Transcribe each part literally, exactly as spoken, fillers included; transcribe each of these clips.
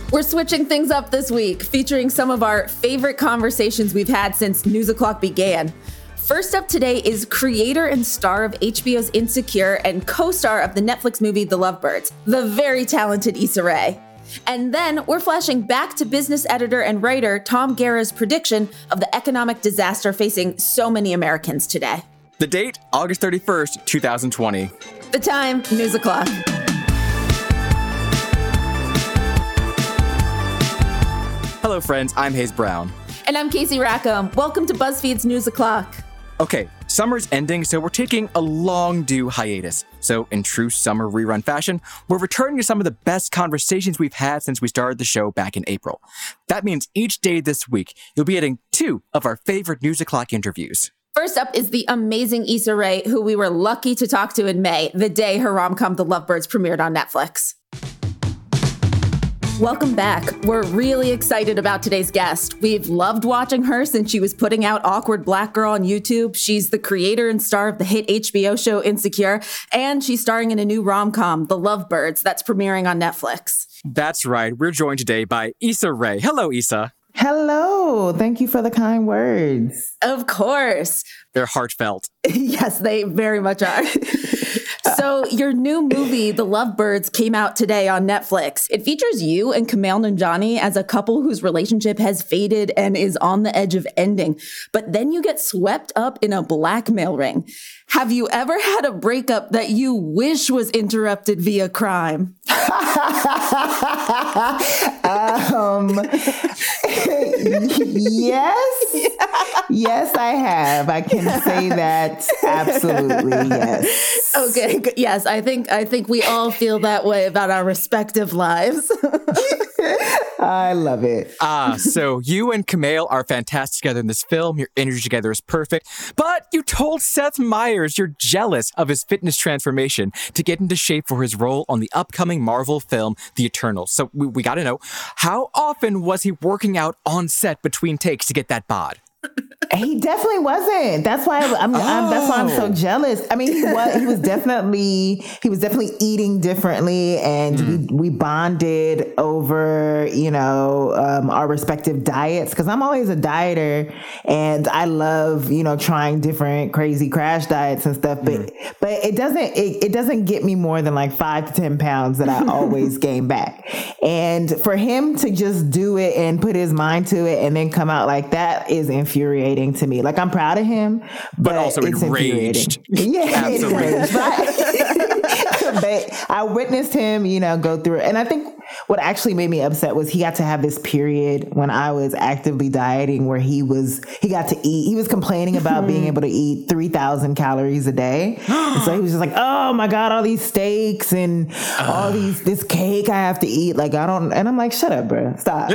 We're switching things up this week, featuring some of our favorite conversations we've had since News O'Clock began. First up today is creator and star of H B O's Insecure and co-star of the Netflix movie The Lovebirds, the very talented Issa Rae. And then we're flashing back to business editor and writer Tom Guerra's prediction of the economic disaster facing so many Americans today. The date, August thirty-first, twenty twenty. The time, News O'Clock. Hello, friends. I'm Hayes Brown. And I'm Casey Rackham. Welcome to BuzzFeed's News O'Clock. Okay, summer's ending, so we're taking a long due hiatus. So in true summer rerun fashion, we're returning to some of the best conversations we've had since we started the show back in April. That means each day this week, you'll be getting two of our favorite News O'Clock interviews. First up is the amazing Issa Rae, who we were lucky to talk to in May, the day her rom-com The Lovebirds premiered on Netflix. Welcome back. We're really excited about today's guest. We've loved watching her since she was putting out Awkward Black Girl on YouTube. She's the creator and star of the hit H B O show Insecure, and she's starring in a new rom-com, The Lovebirds, that's premiering on Netflix. That's right. We're joined today by Issa Rae. Hello, Issa. Hello. Thank you for the kind words. Of course. They're heartfelt. Yes, they very much are. So your new movie, The Lovebirds, came out today on Netflix. It features you and Kumail Nanjiani as a couple whose relationship has faded and is on the edge of ending. But then you get swept up in a blackmail ring. Have you ever had a breakup that you wish was interrupted via crime? um, yes. Yes, I have. I can say that absolutely, yes. Okay, good. Yes, I think I think we all feel that way about our respective lives. I love it. Ah, so you and Kumail are fantastic together in this film. Your energy together is perfect. But you told Seth Meyers you're jealous of his fitness transformation to get into shape for his role on the upcoming Marvel film, The Eternals. So we, we gotta know, how often was he working out on set between takes to get that bod? He definitely wasn't. That's why I'm, oh. I'm. That's why I'm so jealous. I mean, he was. He was definitely. He was definitely eating differently, and mm. we we bonded over, you know, um, our respective diets. Because I'm always a dieter, and I love, you know, trying different crazy crash diets and stuff. But mm. but it doesn't. It, it doesn't get me more than like five to ten pounds that I always gain back. And for him to just do it and put his mind to it and then come out like that is infuriating to me. Like, I'm proud of him, but, but also it's enraged. Yeah, absolutely. Enraged. But, I, but I witnessed him, you know, go through it. And I think what actually made me upset was he got to have this period when I was actively dieting where he was, he got to eat. He was complaining about being able to eat three thousand calories a day. And so he was just like, oh my God, all these steaks and uh. all these, this cake I have to eat. Like, I don't, and I'm like, shut up, bro. Stop.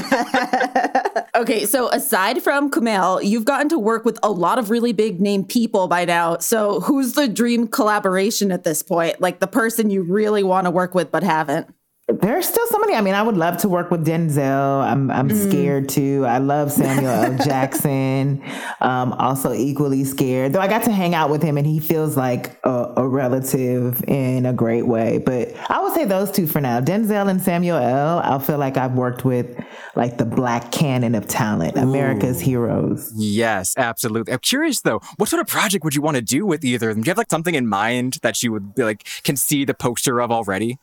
Okay, so aside from Kumail, you've gotten to work with a lot of really big name people by now. So who's the dream collaboration at this point? Like the person you really want to work with but haven't? There's still so many. I mean, I would love to work with Denzel. I'm I'm mm. scared too. I love Samuel L. Jackson. Um, also equally scared. Though I got to hang out with him and he feels like a, a relative in a great way. But I would say those two for now. Denzel and Samuel L. I feel like I've worked with like the black canon of talent, Ooh. America's heroes. Yes, absolutely. I'm curious though, what sort of project would you want to do with either of them? Do you have like something in mind that you would be like can see the poster of already?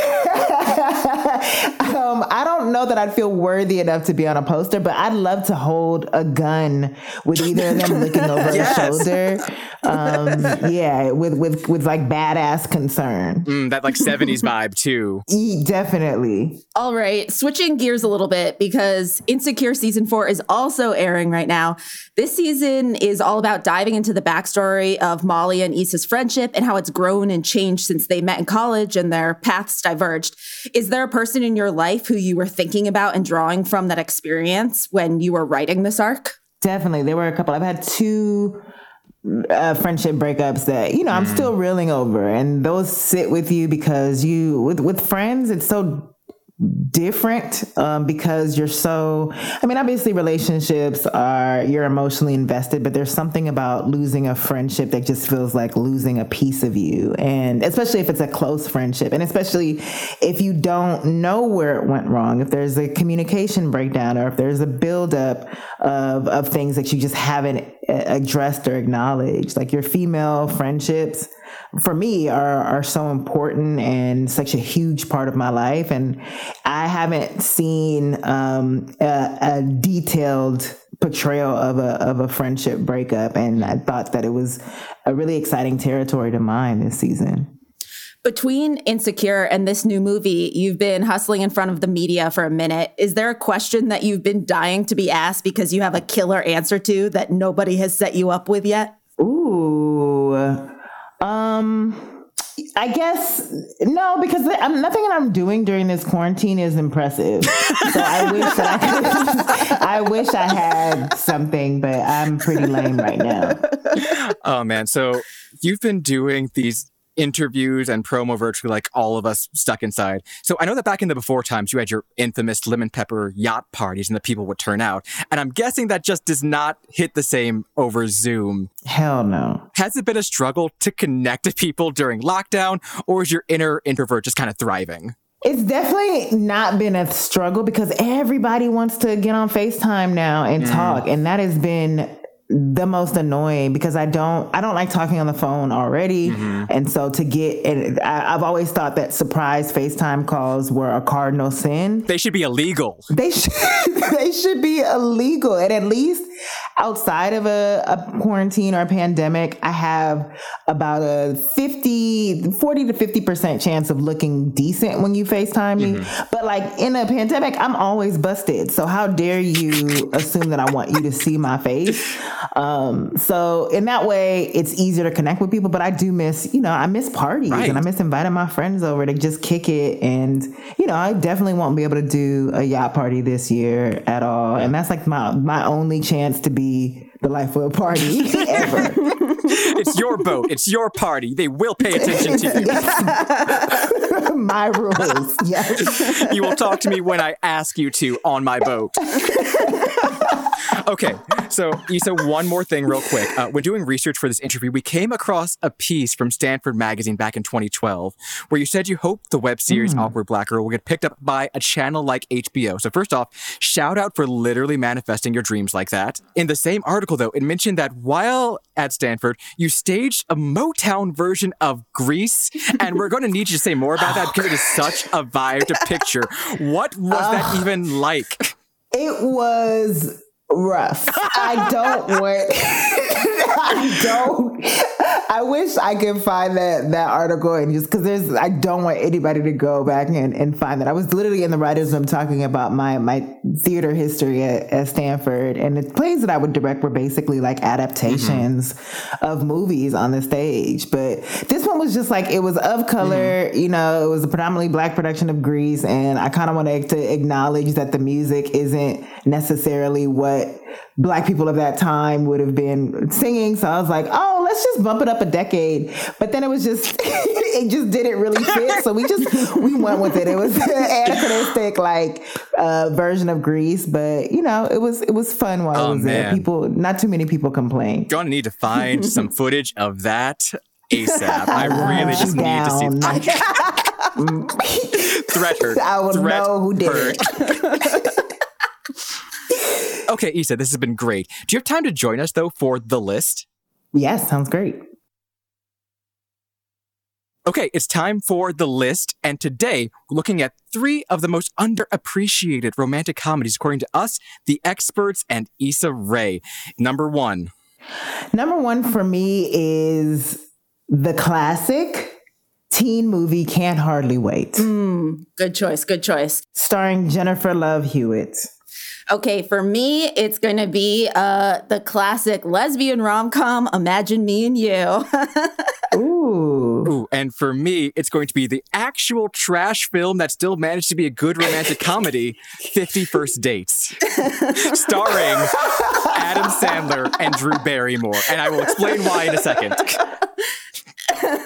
um, I don't know that I'd feel worthy enough to be on a poster, but I'd love to hold a gun with either of them looking over yes. their shoulder. Um, yeah, with, with, with like badass concern. Mm, that like seventies vibe too. E- definitely. All right, switching gears a little bit because Insecure season four is also airing right now. This season is all about diving into the backstory of Molly and Issa's friendship and how it's grown and changed since they met in college and their paths diverged. Is there a person in your life who you were thinking about and drawing from that experience when you were writing this arc? Definitely. There were a couple. I've had two uh, friendship breakups that, you know, I'm still reeling over. And those sit with you because you, with, with friends, it's so different um, because you're so, I mean, obviously relationships are, you're emotionally invested, but there's something about losing a friendship that just feels like losing a piece of you. And especially if it's a close friendship, and especially if you don't know where it went wrong, if there's a communication breakdown, or if there's a buildup of, of things that you just haven't addressed or acknowledged. Like your female friendships, for me, are are so important and such a huge part of my life. And I haven't seen um, a, a detailed portrayal of a of a friendship breakup, and I thought that it was a really exciting territory to mine this season. Between Insecure and this new movie, you've been hustling in front of the media for a minute. Is there a question that you've been dying to be asked because you have a killer answer to that nobody has set you up with yet? Ooh. Um, I guess no, because I'm, nothing that I'm doing during this quarantine is impressive. So I wish that I, could, I wish I had something, but I'm pretty lame right now. Oh man, so you've been doing these interviews and promo virtually like all of us stuck inside. So I know that back in the before times, you had your infamous lemon pepper yacht parties and the people would turn out. And I'm guessing that just does not hit the same over Zoom. Hell no. Has it been a struggle to connect to people during lockdown, or is your inner introvert just kind of thriving? It's definitely not been a struggle because everybody wants to get on FaceTime now and mm. talk. And that has been the most annoying because I don't, I don't like talking on the phone already. Mm-hmm. And so to get, and I, I've always thought that surprise FaceTime calls were a cardinal sin. They should be illegal. They should, they should be illegal. And at least outside of a, a quarantine or a pandemic, I have about a fifty, forty to fifty percent chance of looking decent when you FaceTime me. Mm-hmm. But like in a pandemic, I'm always busted. So how dare you assume that I want you to see my face? Um, so in that way, it's easier to connect with people, but I do miss, you know, I miss parties right. and I miss inviting my friends over to just kick it. And, you know, I definitely won't be able to do a yacht party this year at all. And that's like my, my only chance to be the life of a party ever. It's your boat. It's your party. They will pay attention to you. My rules. Yes. You will talk to me when I ask you to on my boat. Okay, so Issa, one more thing real quick. Uh, when doing research for this interview, we came across a piece from Stanford Magazine back in twenty twelve where you said you hoped the web series mm. Awkward Black Girl will get picked up by a channel like H B O. So first off, shout out for literally manifesting your dreams like that. In the same article, though, it mentioned that while at Stanford, you staged a Motown version of Grease, and we're going to need you to say more about that because it is such a vibe to picture. What was uh, that even like? It was rough. I don't want, I don't, I wish I could find that, that article and just, cause there's, I don't want anybody to go back and, and find that. I was literally in the writer's room talking about my, my theater history at, at Stanford, and the plays that I would direct were basically like adaptations mm-hmm. of movies on the stage. But this one was just like, it was of color, mm-hmm. you know, it was a predominantly Black production of Grease. And I kind of wanted to acknowledge that the music isn't necessarily what Black people of that time would have been singing. So I was like, oh, let's just bump it up a decade. But then it was just, it just didn't really fit. So we just, we went with it. It was an anachronistic, like, uh, version of Grease. But, you know, it was, it was fun while oh, it was man. there. People, not too many people complained. You're going to need to find some footage of that ASAP. I really just down. need to see. Threat her. I will Threat know who did her. it. Okay, Issa, this has been great. Do you have time to join us, though, for The List? Yes, sounds great. Okay, it's time for The List, and today we're looking at three of the most underappreciated romantic comedies, according to us, the experts, and Issa Rae. Number one. Number one for me is the classic teen movie Can't Hardly Wait. Mm, good choice, good choice. Starring Jennifer Love Hewitt. Okay, for me, it's going to be uh, the classic lesbian rom-com, Imagine Me and You. Ooh. Ooh. And for me, it's going to be the actual trash film that still managed to be a good romantic comedy, fifty First Dates, starring Adam Sandler and Drew Barrymore. And I will explain why in a second.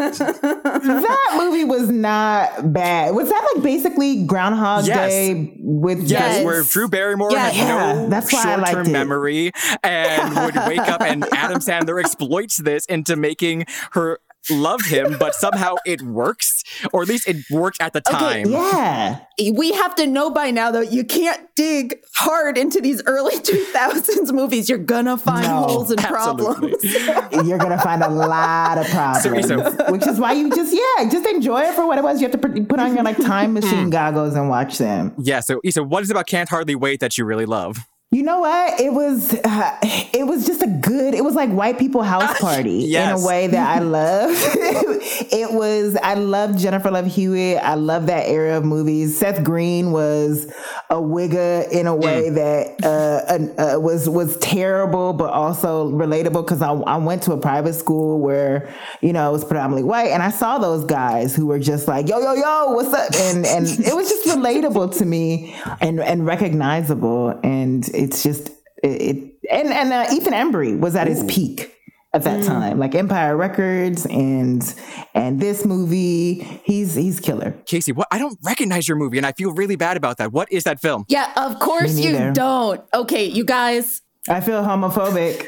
That movie was not bad. Was that like basically Groundhog yes. Day with yes, yes. where Drew Barrymore yes. had yeah, no that's why short-term I liked it. memory and would wake up and Adam Sandler exploits this into making her love him, but somehow it works, or at least it worked at the time. Okay, yeah. We have to know by now, though, you can't dig hard into these early two thousands movies. You're gonna find no, holes and absolutely. problems. You're gonna find a lot of problems, so, so. which is why you just, yeah, just enjoy it for what it was. You have to put on your like time machine goggles and watch them. Yeah, so Issa, what is it about Can't Hardly Wait that you really love? You know what? It was uh, it was just a good, it was like white people house party yes. in a way that I love. It was, I love Jennifer Love Hewitt. I love that era of movies. Seth Green was a wigger in a way mm. that uh, uh, was was terrible, but also relatable because I, I went to a private school where, you know, it was predominantly white. And I saw those guys who were just like, yo, yo, yo, what's up? And and it was just relatable to me and, and recognizable. And it's just, it, it and, and uh, Ethan Embry was at his Ooh. peak at that mm. time, like Empire Records and and this movie, he's he's killer. Casey, what? I don't recognize your movie and I feel really bad about that. What is that film? Yeah, of course you don't. Okay, you guys. I feel homophobic.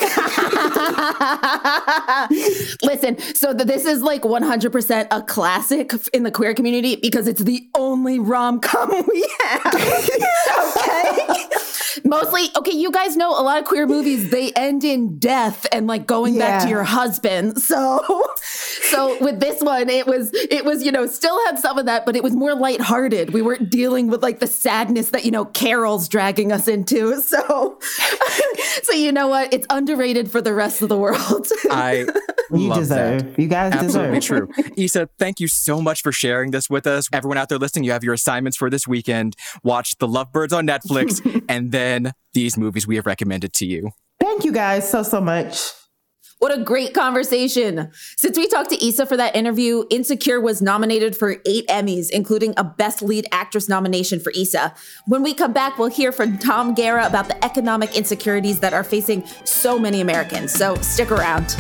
Listen, so th- this is like one hundred percent a classic in the queer community because it's the only rom-com we have. Okay? Mostly, okay, you guys know a lot of queer movies, they end in death and like going yeah. back to your husband. So so with this one, it was, it was, you know, still had some of that, but it was more lighthearted. We weren't dealing with like the sadness that, you know, Carol's dragging us into. So, so you know what? It's underrated for the rest of the world. I you love deserve. That. You guys Absolutely deserve. True. Issa, thank you so much for sharing this with us. Everyone out there listening, you have your assignments for this weekend. Watch The Lovebirds on Netflix and then these movies we have recommended to you. Thank you guys so, so much. What a great conversation. Since we talked to Issa for that interview, Insecure was nominated for eight Emmys, including a Best Lead Actress nomination for Issa. When we come back, we'll hear from Tom Guerra about the economic insecurities that are facing so many Americans. So stick around.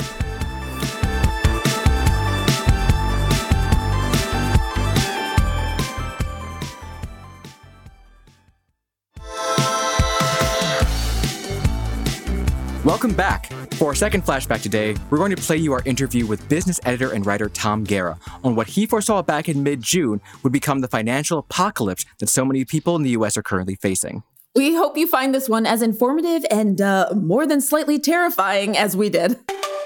Welcome back. For our second flashback today, we're going to play you our interview with business editor and writer Tom Guerra on what he foresaw back in mid-June would become the financial apocalypse that so many people in the U S are currently facing. We hope you find this one as informative and uh, more than slightly terrifying as we did.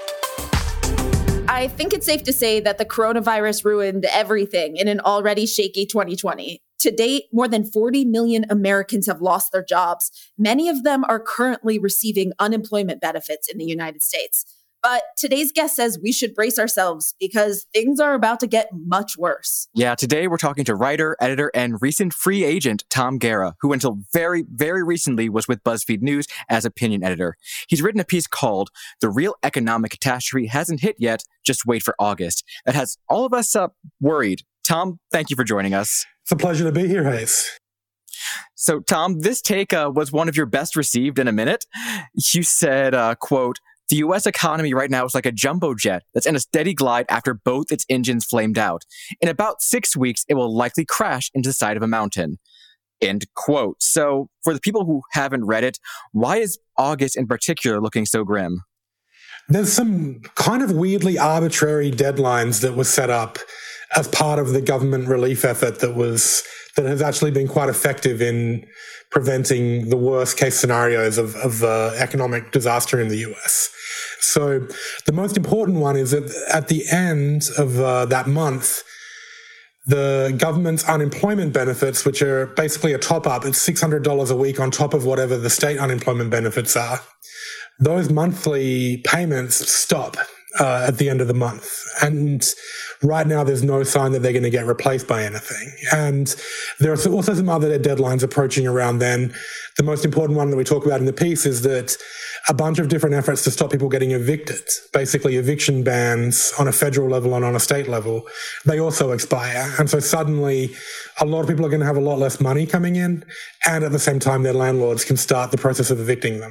I think it's safe to say that the coronavirus ruined everything in an already shaky twenty twenty. To date, more than forty million Americans have lost their jobs. Many of them are currently receiving unemployment benefits in the United States. But today's guest says we should brace ourselves because things are about to get much worse. Yeah, today we're talking to writer, editor, and recent free agent Tom Guerra, who until very, very recently was with BuzzFeed News as opinion editor. He's written a piece called The Real Economic Catastrophe Hasn't Hit Yet, Just Wait for August, that has all of us uh, worried. Tom, thank you for joining us. It's a pleasure to be here, Hayes. So, Tom, this take uh, was one of your best received in a minute. You said, uh, quote, the U S economy right now is like a jumbo jet that's in a steady glide after both its engines flamed out. In about six weeks, it will likely crash into the side of a mountain. End quote. So, for the people who haven't read it, why is August in particular looking so grim? There's some kind of weirdly arbitrary deadlines that were set up as part of the government relief effort that was that has actually been quite effective in preventing the worst case scenarios of, of uh, economic disaster in the U S. So the most important one is that at the end of uh, that month, the government's unemployment benefits, which are basically a top-up, it's six hundred dollars a week on top of whatever the state unemployment benefits are, those monthly payments stop uh, at the end of the month. And right now, there's no sign that they're going to get replaced by anything. And there are also some other deadlines approaching around then. The most important one that we talk about in the piece is that a bunch of different efforts to stop people getting evicted, basically eviction bans on a federal level and on a state level, they also expire. And so suddenly a lot of people are going to have a lot less money coming in, and at the same time their landlords can start the process of evicting them.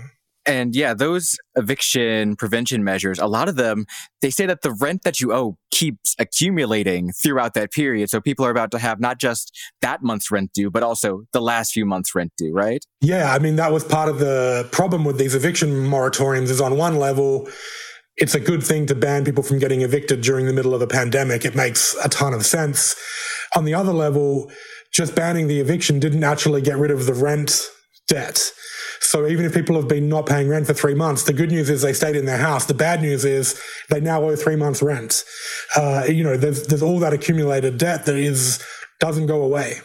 And yeah, those eviction prevention measures, a lot of them, they say that the rent that you owe keeps accumulating throughout that period. So people are about to have not just that month's rent due, but also the last few months' rent due, right? Yeah, I mean, that was part of the problem with these eviction moratoriums is on one level, it's a good thing to ban people from getting evicted during the middle of a pandemic. It makes a ton of sense. On the other level, just banning the eviction didn't actually get rid of the rent debt. So even if people have been not paying rent for three months, the good news is they stayed in their house. The bad news is they now owe three months rent. Uh, you know, there's, there's all that accumulated debt that is, doesn't go away.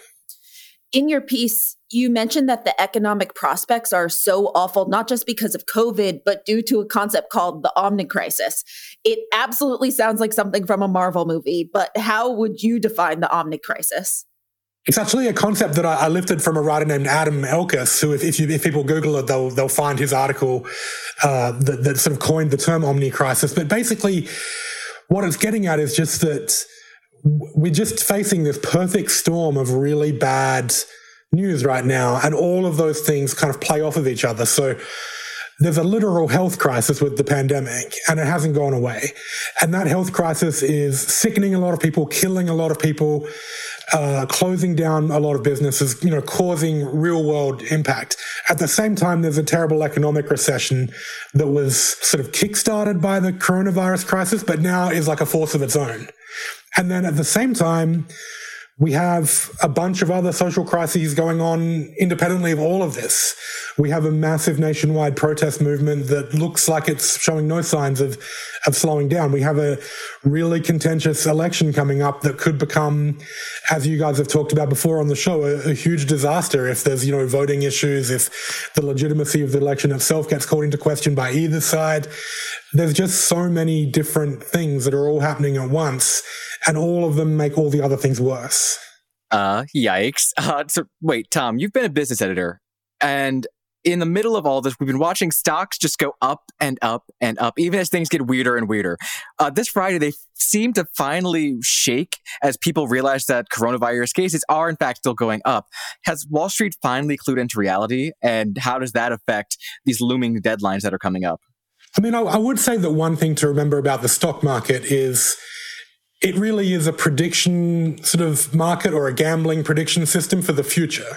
In your piece, you mentioned that the economic prospects are so awful, not just because of COVID, but due to a concept called the omnicrisis. It absolutely sounds like something from a Marvel movie, but how would you define the omnicrisis? It's actually a concept that I, I lifted from a writer named Adam Elkis, who, if, if, you, if people Google it, they'll they'll find his article uh, that, that sort of coined the term omnicrisis. But basically, what it's getting at is just that we're just facing this perfect storm of really bad news right now, and all of those things kind of play off of each other. So there's a literal health crisis with the pandemic, and it hasn't gone away. And that health crisis is sickening a lot of people, killing a lot of people, uh, closing down a lot of businesses, you know, causing real world impact. At the same time, there's a terrible economic recession that was sort of kickstarted by the coronavirus crisis, but now is like a force of its own. And then at the same time, we have a bunch of other social crises going on independently of all of this. We have a massive nationwide protest movement that looks like it's showing no signs of, of slowing down. We have a really contentious election coming up that could become, as you guys have talked about before on the show, a, a huge disaster if there's, you know, voting issues, if the legitimacy of the election itself gets called into question by either side. There's just so many different things that are all happening at once, and all of them make all the other things worse. Uh, yikes. Uh, so wait, Tom, you've been a business editor, and in the middle of all this, we've been watching stocks just go up and up and up, even as things get weirder and weirder. Uh, this Friday, they seem to finally shake as people realize that coronavirus cases are, in fact, still going up. Has Wall Street finally clued into reality, and how does that affect these looming deadlines that are coming up? I mean, I, I would say that one thing to remember about the stock market is it really is a prediction sort of market, or a gambling prediction system for the future.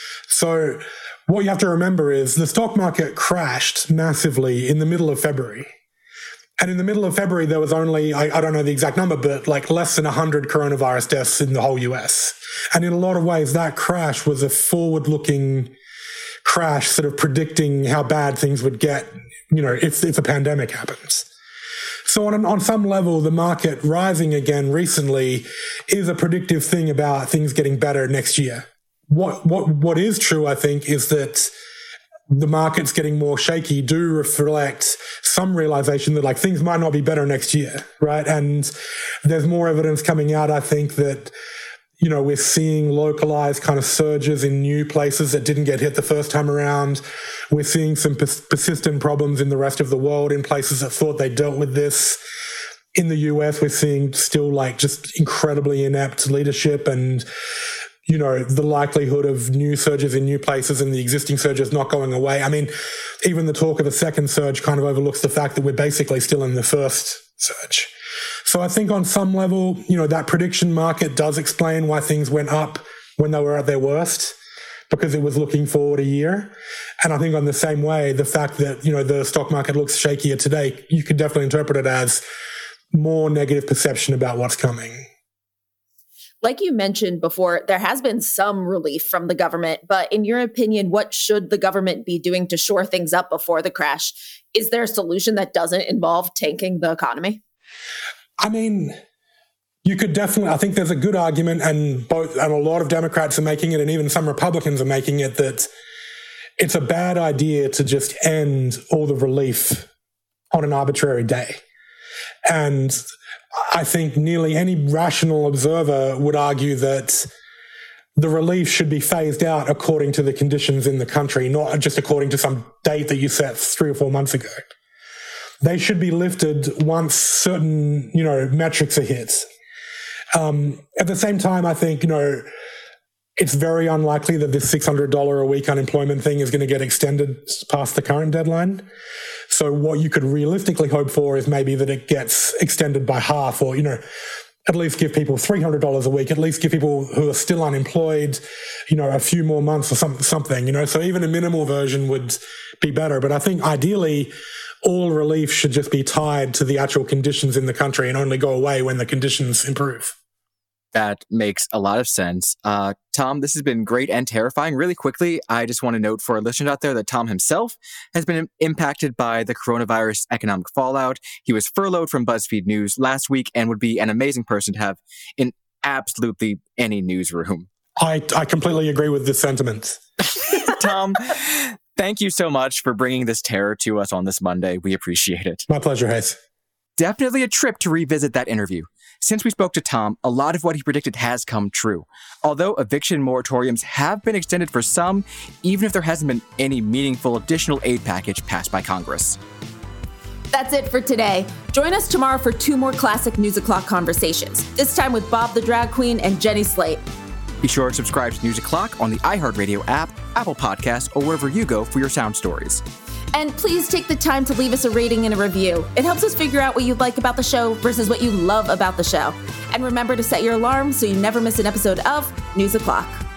So what you have to remember is the stock market crashed massively in the middle of February. And in the middle of February, there was only, I, I don't know the exact number, but like less than one hundred coronavirus deaths in the whole U S. And in a lot of ways, that crash was a forward-looking crash, sort of predicting how bad things would get, you know, if, if a pandemic happens. So on, on some level, the market rising again recently is a predictive thing about things getting better next year. What, what, what is true, I think, is that the markets getting more shaky do reflect some realization that like things might not be better next year, right? And there's more evidence coming out, I think, that, you know, we're seeing localized kind of surges in new places that didn't get hit the first time around. We're seeing some pers- persistent problems in the rest of the world in places that thought they dealt with this. In the U S, we're seeing still like just incredibly inept leadership, and, you know, the likelihood of new surges in new places and the existing surges not going away. I mean, even the talk of a second surge kind of overlooks the fact that we're basically still in the first surge. So I think on some level, you know, that prediction market does explain why things went up when they were at their worst, because it was looking forward a year. And I think on the same way, the fact that, you know, the stock market looks shakier today, you could definitely interpret it as more negative perception about what's coming. Like you mentioned before, there has been some relief from the government, but in your opinion, what should the government be doing to shore things up before the crash? Is there a solution that doesn't involve tanking the economy? I mean, you could definitely, I think there's a good argument, and both, and a lot of Democrats are making it, and even some Republicans are making it, that it's a bad idea to just end all the relief on an arbitrary day. And I think nearly any rational observer would argue that the relief should be phased out according to the conditions in the country, not just according to some date that you set three or four months ago. They should be lifted once certain, you know, metrics are hit. Um, at the same time, I think, you know, it's very unlikely that this six hundred dollars a week unemployment thing is going to get extended past the current deadline. So what you could realistically hope for is maybe that it gets extended by half, or, you know, at least give people three hundred dollars a week, at least give people who are still unemployed, you know, a few more months or some, something, you know, so even a minimal version would be better. But I think ideally all relief should just be tied to the actual conditions in the country and only go away when the conditions improve. That makes a lot of sense. Uh, Tom, this has been great and terrifying. Really quickly, I just want to note for our listeners out there that Tom himself has been impacted by the coronavirus economic fallout. He was furloughed from BuzzFeed News last week and would be an amazing person to have in absolutely any newsroom. I, I completely agree with this sentiment. Tom, thank you so much for bringing this terror to us on this Monday. We appreciate it. My pleasure, Hayes. Definitely a trip to revisit that interview. Since we spoke to Tom, a lot of what he predicted has come true. Although eviction moratoriums have been extended for some, even if there hasn't been any meaningful additional aid package passed by Congress. That's it for today. Join us tomorrow for two more classic News O'Clock conversations, this time with Bob the Drag Queen and Jenny Slate. Be sure to subscribe to News O'Clock on the iHeartRadio app, Apple Podcasts, or wherever you go for your sound stories. And please take the time to leave us a rating and a review. It helps us figure out what you like about the show versus what you love about the show. And remember to set your alarm so you never miss an episode of News O'Clock.